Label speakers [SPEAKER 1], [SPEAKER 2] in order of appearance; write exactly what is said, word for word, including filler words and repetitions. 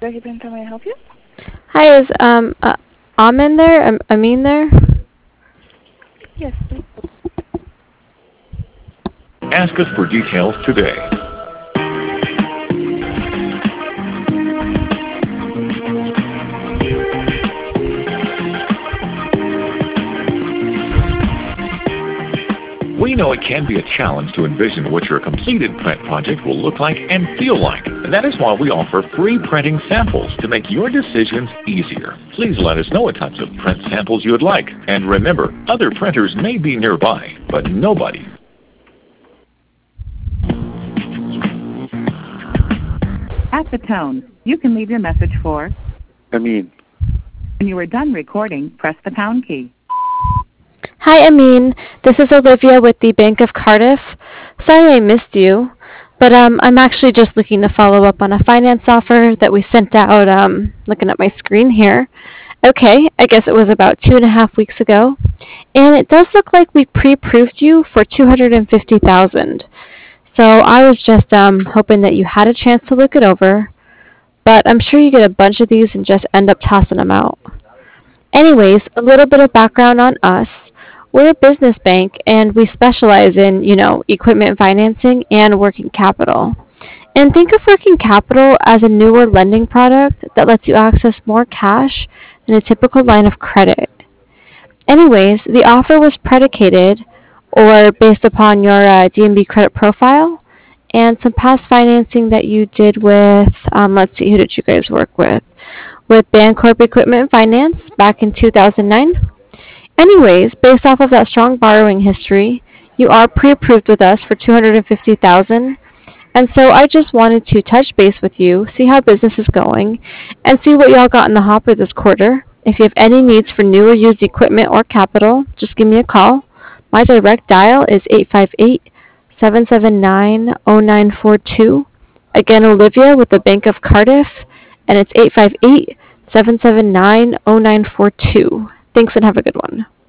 [SPEAKER 1] Resident, how may I help you?
[SPEAKER 2] Hi, is um uh, Amin there? Am- Amin there?
[SPEAKER 1] Yes, please.
[SPEAKER 3] Ask us for details today. We know it can be a challenge to envision what your completed print project will look like and feel like. That is why we offer free printing samples to make your decisions easier. Please let us know what types of print samples you would like. And remember, other printers may be nearby, but nobody.
[SPEAKER 4] At the tone, you can leave your message for
[SPEAKER 5] Amin.
[SPEAKER 4] When you are done recording, press the pound key.
[SPEAKER 2] Hi, Amin. This is Olivia with the Bank of Cardiff. Sorry I missed you, but um, I'm actually just looking to follow up on a finance offer that we sent out. Um, looking at my screen here. Okay, I guess it was about two and a half weeks ago, and it does look like we pre-approved you for two hundred and fifty thousand. So I was just um hoping that you had a chance to look it over, but I'm sure you get a bunch of these and just end up tossing them out. Anyways, a little bit of background on us. We're a business bank and we specialize in, you know, equipment financing and working capital. And think of working capital as a newer lending product that lets you access more cash than a typical line of credit. Anyways, the offer was predicated or based upon your uh, D N B credit profile and some past financing that you did with, um, let's see, who did you guys work with? With Bancorp Equipment Finance back in two thousand nine. Anyways, based off of that strong borrowing history, you are pre-approved with us for two hundred fifty thousand dollars. And so I just wanted to touch base with you, see how business is going, and see what y'all got in the hopper this quarter. If you have any needs for new or used equipment or capital, just give me a call. My direct dial is eight five eight, seven seven nine, zero nine four two. Again, Olivia with the Bank of Cardiff, and it's eight five eight, seven seven nine, zero nine four two. Thanks and have a good one.